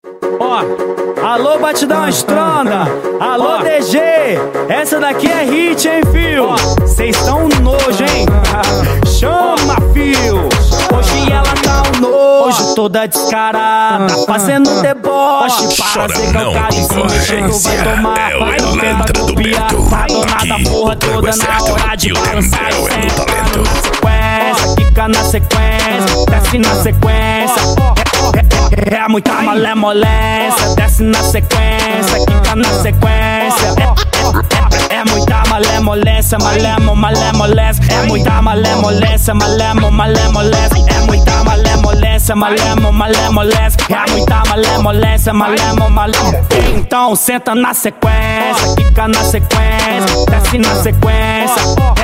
Ó, alô Batidão Estronda, alô DG, essa daqui é hit, hein, fio? Cês tão nojo, hein? Chama, fio! Hoje ela tá um nojo, toda descarada, fazendo deboche. Para ser calcado em cima, tu vai tomar. Vai no tempo do Bento, tá donada porra toda na hora de balançar. Senta na sequência, quica na sequência, desce na sequência. É muita malemolência, desce na sequência, quica na sequência. É muita malemolência, malemolência. É muita malemolência, malemolência. É muita malemolência, malemolência. É muita malemolência, malemolência. Então senta na sequência, quica na sequência, desce na sequência.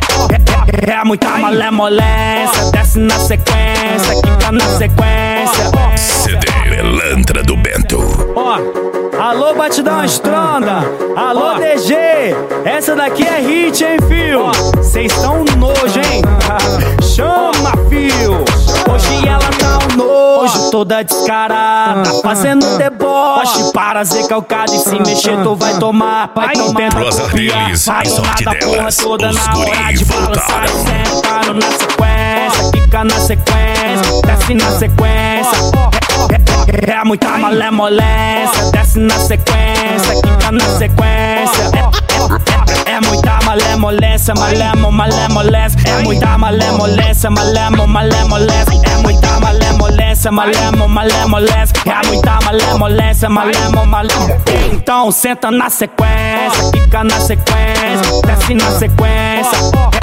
É muita malemolência, desce na sequência, quica na sequência. CD Elantra do Bento. Ó, alô Batidão Estronda, alô DG, essa daqui é hit, hein, fio? Cês tão nojo, hein? Chama, fio! Hoje ela tá um nojo, toda descarada, fazendo deboche. Para ser calcado e se mexer tu vai tomar. Vai no tempo deles, a sorte delas, toda os na hora guri de balançar. voltaram. Sentando na sequência, quica na sequência, desce na sequência. É muita malemolência, desce na sequência, quica na sequência. É muita malemolência, malemolência. É muita malemolência, malemolência. É muita malemolência, malemolência. É muita malemolência, malemolência. Então senta na sequência, quica na sequência, desce na sequência.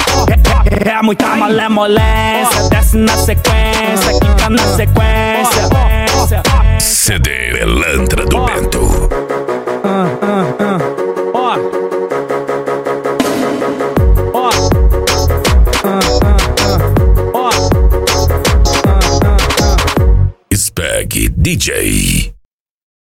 É muita malemolência, desce na sequência, quica na sequência. CD Elantra do Bento. Ó, ó, ó. Spag DJ.